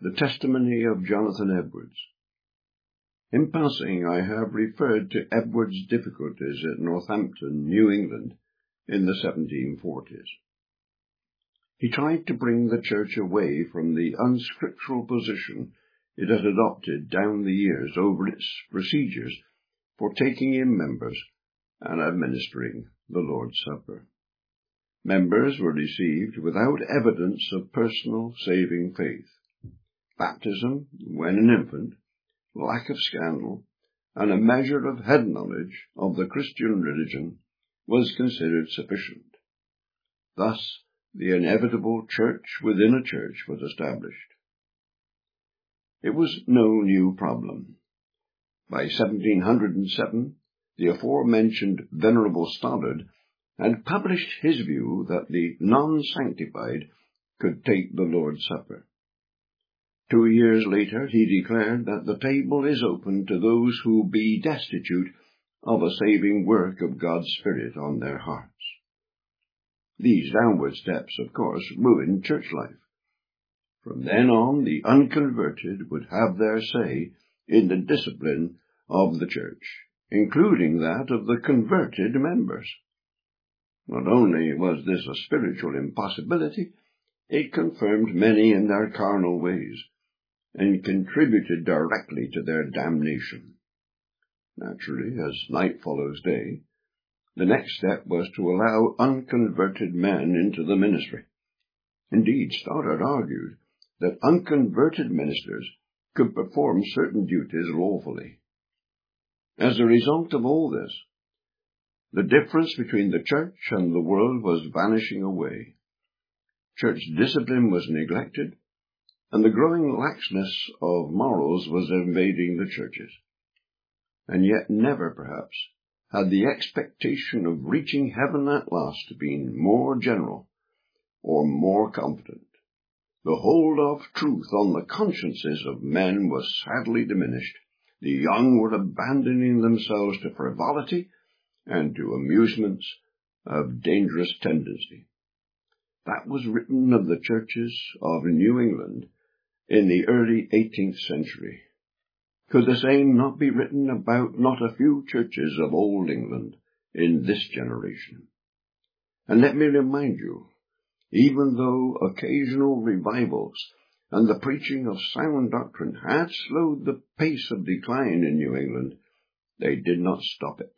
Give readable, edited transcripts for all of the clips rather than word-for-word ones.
The testimony of Jonathan Edwards. In passing, I have referred to Edwards' difficulties at Northampton, New England, in the 1740s. He tried to bring the church away from the unscriptural position it had adopted down the years over its procedures for taking in members and administering the Lord's Supper. Members were received without evidence of personal saving faith. Baptism, when an infant, lack of scandal, and a measure of head knowledge of the Christian religion was considered sufficient. Thus, the inevitable church within a church was established. It was no new problem. By 1707, the aforementioned Venerable Stoddard had published his view that the non-sanctified could take the Lord's Supper. 2 years later, he declared that the table is open to those who be destitute of a saving work of God's Spirit on their hearts. These downward steps, of course, ruined church life. From then on, the unconverted would have their say in the discipline of the church, including that of the converted members. Not only was this a spiritual impossibility, it confirmed many in their carnal ways, and contributed directly to their damnation. Naturally, as night follows day, the next step was to allow unconverted men into the ministry. Indeed, Stoddard argued that unconverted ministers could perform certain duties lawfully. As a result of all this, the difference between the church and the world was vanishing away. Church discipline was neglected, and the growing laxness of morals was invading the churches. And yet never, perhaps, had the expectation of reaching heaven at last been more general or more confident. The hold of truth on the consciences of men was sadly diminished. The young were abandoning themselves to frivolity and to amusements of dangerous tendency. That was written of the churches of New England in the early 18th century. Could the same not be written about not a few churches of Old England in this generation? And let me remind you, even though occasional revivals and the preaching of sound doctrine had slowed the pace of decline in New England, they did not stop it.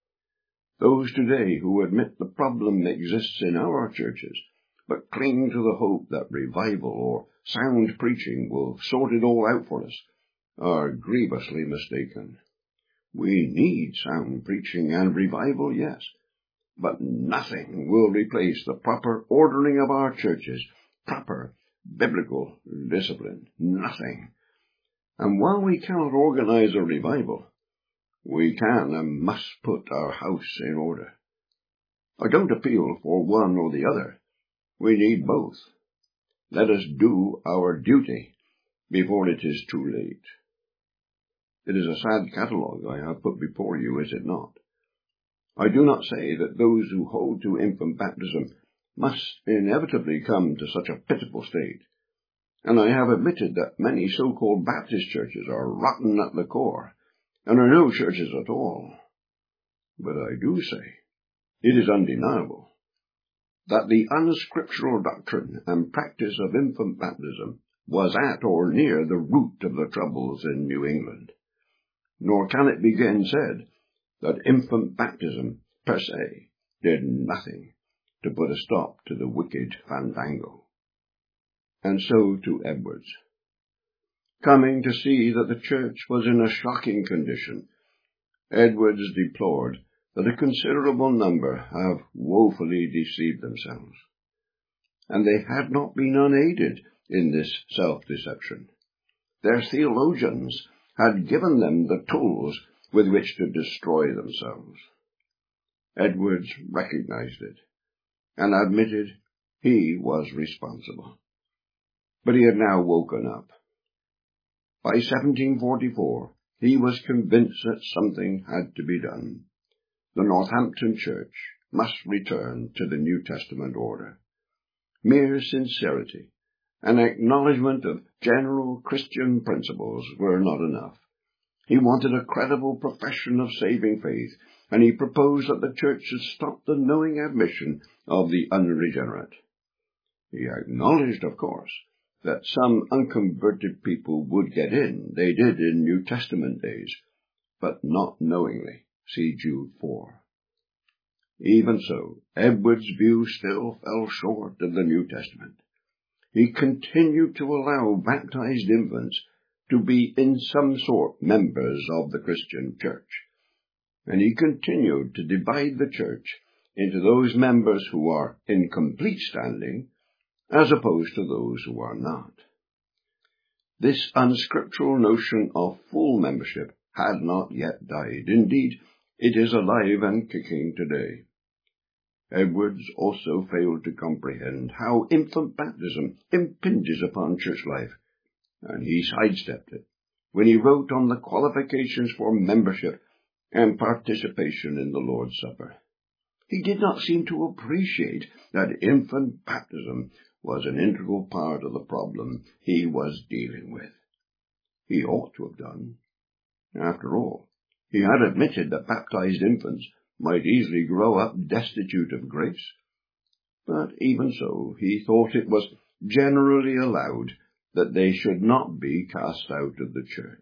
Those today who admit the problem exists in our churches, but cling to the hope that revival or sound preaching will sort it all out for us, are grievously mistaken. We need sound preaching and revival, yes, but nothing will replace the proper ordering of our churches, proper biblical discipline. Nothing. And while we cannot organize a revival, we can and must put our house in order. I don't appeal for one or the other. We need both. Let us do our duty before it is too late. It is a sad catalogue I have put before you, is it not? I do not say that those who hold to infant baptism must inevitably come to such a pitiful state, and I have admitted that many so-called Baptist churches are rotten at the core, and are no churches at all. But I do say, it is undeniable, that the unscriptural doctrine and practice of infant baptism was at or near the root of the troubles in New England. Nor can it be again said that infant baptism per se did nothing to put a stop to the wicked fandango. And so to Edwards. Coming to see that the church was in a shocking condition, Edwards deplored that a considerable number have woefully deceived themselves, and they had not been unaided in this self-deception. Their theologians had given them the tools with which to destroy themselves. Edwards recognized it, and admitted he was responsible. But he had now woken up. By 1744, he was convinced that something had to be done. The Northampton Church must return to the New Testament order. Mere sincerity An acknowledgement of general Christian principles were not enough. He wanted a credible profession of saving faith, and he proposed that the church should stop the knowing admission of the unregenerate. He acknowledged, of course, that some unconverted people would get in. They did in New Testament days, but not knowingly. See Jude 4. Even so, Edwards' view still fell short of the New Testament. He continued to allow baptized infants to be in some sort members of the Christian church, and he continued to divide the church into those members who are in complete standing as opposed to those who are not. This unscriptural notion of full membership had not yet died. Indeed, it is alive and kicking today. Edwards also failed to comprehend how infant baptism impinges upon church life, and he sidestepped it when he wrote on the qualifications for membership and participation in the Lord's Supper. He did not seem to appreciate that infant baptism was an integral part of the problem he was dealing with. He ought to have done. After all, he had admitted that baptized infants might easily grow up destitute of grace. But even so, he thought it was generally allowed that they should not be cast out of the church.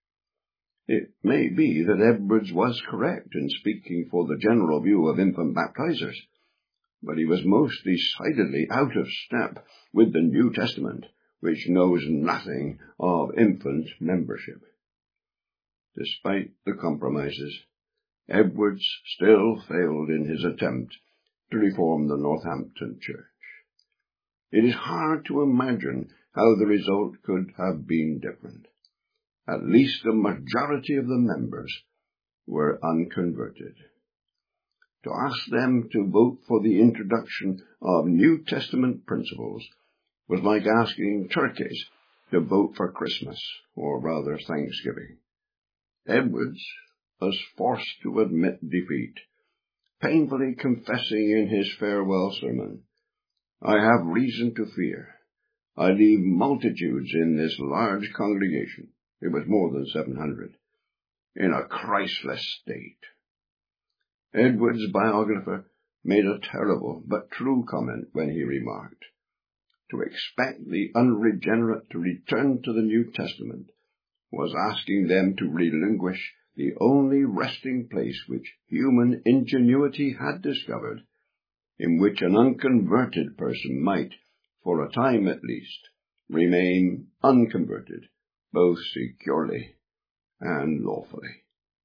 It may be that Edwards was correct in speaking for the general view of infant baptizers, but he was most decidedly out of step with the New Testament, which knows nothing of infant membership. Despite the compromises, Edwards still failed in his attempt to reform the Northampton church. It is hard to imagine how the result could have been different. At least the majority of the members were unconverted. To ask them to vote for the introduction of New Testament principles was like asking turkeys to vote for Christmas, or rather Thanksgiving. Edwards was forced to admit defeat, painfully confessing in his farewell sermon, "I have reason to fear. I leave multitudes in this large congregation," it was more than 700, "in a Christless state." Edwards' biographer made a terrible but true comment when he remarked, "To expect the unregenerate to return to the New Testament was asking them to relinquish the only resting place which human ingenuity had discovered, in which an unconverted person might, for a time at least, remain unconverted, both securely and lawfully."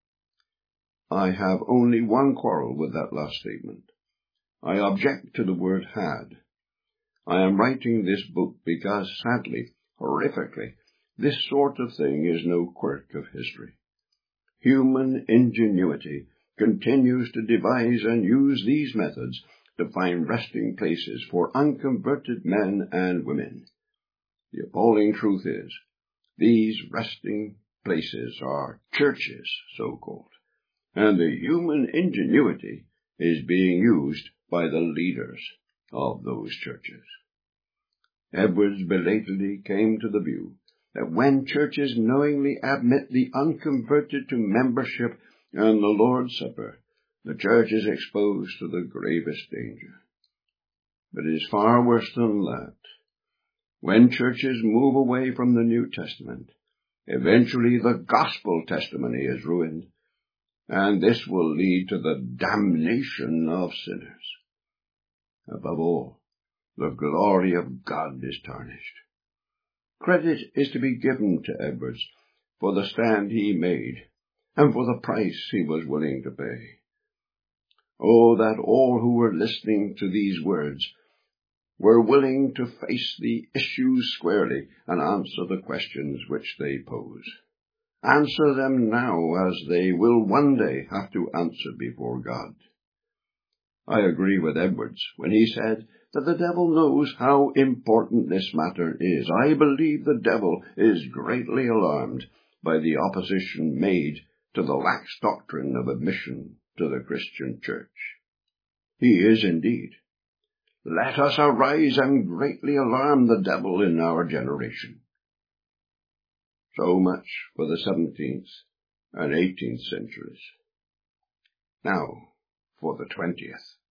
I have only one quarrel with that last statement. I object to the word "had." I am writing this book because, sadly, horrifically, this sort of thing is no quirk of history. Human ingenuity continues to devise and use these methods to find resting places for unconverted men and women. The appalling truth is, these resting places are churches, so-called, and the human ingenuity is being used by the leaders of those churches. Edwards belatedly came to the view that when churches knowingly admit the unconverted to membership and the Lord's Supper, the church is exposed to the gravest danger. But it is far worse than that. When churches move away from the New Testament, eventually the gospel testimony is ruined, and this will lead to the damnation of sinners. Above all, the glory of God is tarnished. Credit is to be given to Edwards for the stand he made and for the price he was willing to pay. Oh, that all who were listening to these words were willing to face the issues squarely and answer the questions which they pose. Answer them now, as they will one day have to answer before God. I agree with Edwards when he said that the devil knows how important this matter is. I believe the devil is greatly alarmed by the opposition made to the lax doctrine of admission to the Christian church. He is indeed. Let us arise and greatly alarm the devil in our generation. So much for the 17th and 18th centuries. Now for the 20th.